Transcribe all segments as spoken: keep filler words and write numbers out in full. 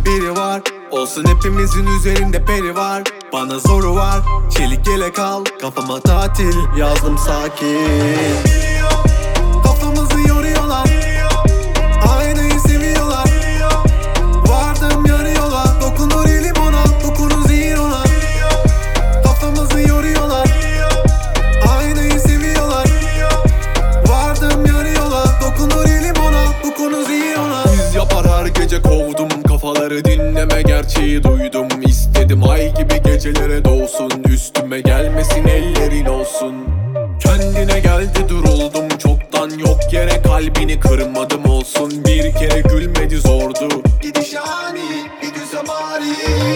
biri var. Olsun hepimizin üzerinde peri var. Bana zoru var, çelik yelek al. Kafama tatil yazdım sakin. Kafamızı yoruyorlar, aynayı seviyorlar. Vardım yarı yola, dokunur elim ona, dokunur zihir ona. Kafamızı yoruyorlar, aynayı seviyorlar. Vardım yarı yola, dokunur elim ona, dokunur zihir ona. Yüz yapar her gece kovdum kafaları, dinleme gerçeği duydum. İstedim ay gibi gecelere doğsun, üstüme gelmesin ellerin olsun. Kendine geldi duruldum çoktan, yok yere kalbini kırmadım olsun. Bir kere gülmedi zordu, gidiş ani, gidiş amari.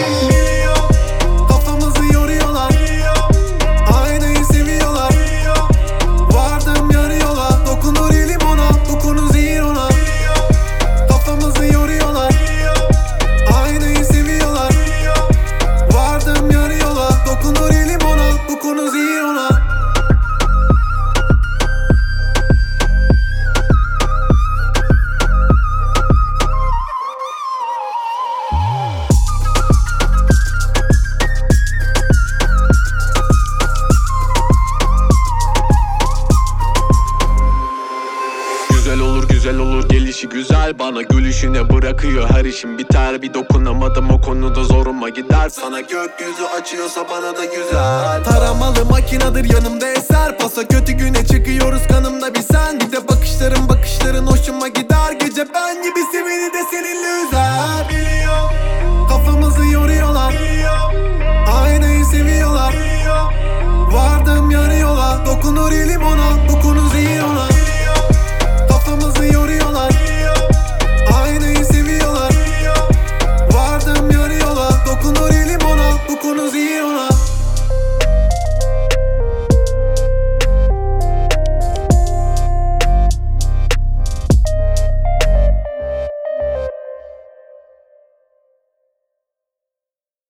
Kafamızı yoruyorlar, aynayı seviyorlar. Vardım yarı yola, dokunur elim ona, dokunur zihir ona. Kafamızı yoruyorlar, aynayı seviyorlar. Vardım yarı yola, dokunur elim ona, dokunur zihir ona. Güzel olur güzel olur gelişi güzel, bana gülüşüne bırakıyor her işim biter. Bir dokunamadım o konuda zoruma gider, sana gökyüzü açıyorsa bana da güzel. Taramalı makinedir yanımda eser, pasa kötü güne çıkıyoruz kanımda bir sen. Bir de bakışların bakışların hoşuma gider, gece ben gibi seveni de seninle üzer.